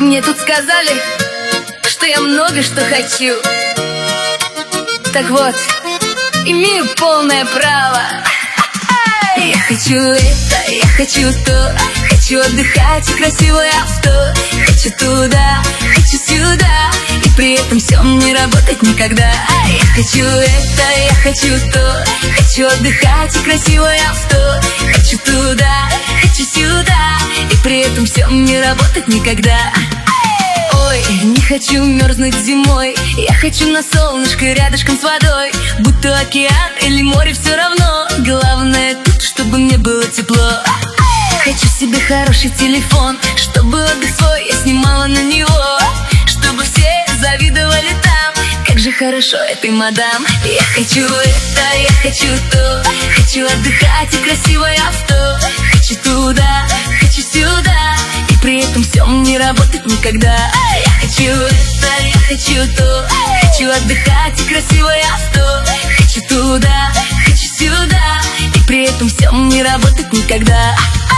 Мне тут сказали, что я много что хочу. Так вот, имею полное право. Я хочу это, я хочу то, хочу отдыхать и красивое авто. Хочу туда, хочу сюда, и при этом все не работать никогда. Я хочу это, я хочу то, хочу отдыхать и красивое авто. Хочу туда, хочу сюда, и при этом все не работать никогда. Ой, не хочу мерзнуть зимой, я хочу на солнышко рядышком с водой. Будь то океан или море, все равно. Главное тут, чтобы мне было тепло. Хочу себе хороший телефон, чтобы отдых свой я снимала на него. Чтобы все завидовали там, как же хорошо этой мадам. Я хочу это, я хочу то, хочу отдыхать и красивое авто. Хочу туда, хочу сюда, и при этом все не работать никогда. Я хочу это, я хочу то, хочу отдыхать и красивое авто. Хочу туда, хочу сюда, и при этом все не работать никогда.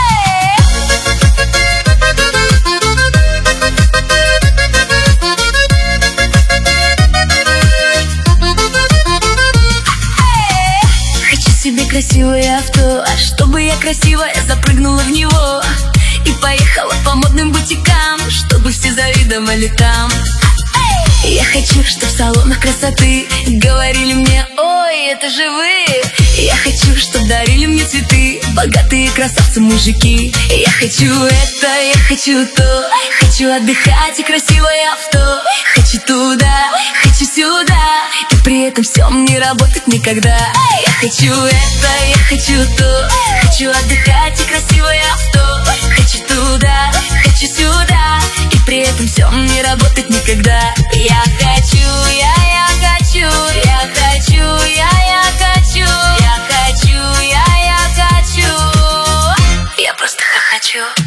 Хочу себе красивое авто, а чтобы я красивая запрыгнула в него и поехала по модным бутикам, чтобы все завидовали там. Я хочу, чтоб в салонах красоты говорили мне: ой, это же вы. Я хочу, чтоб дарили мне цветы богатые красавцы мужики. Я хочу это, я хочу то, хочу отдыхать и красивое авто. Хочу туда, хочу сюда, и при этом все не работать никогда. Я хочу это, я хочу то, хочу отдыхать и красивое авто. Хочу туда, хочу сюда, и при этом все не работать никогда. Я хочу, я хочу, я хочу, я хочу, я хочу, я хочу. Я просто хочу.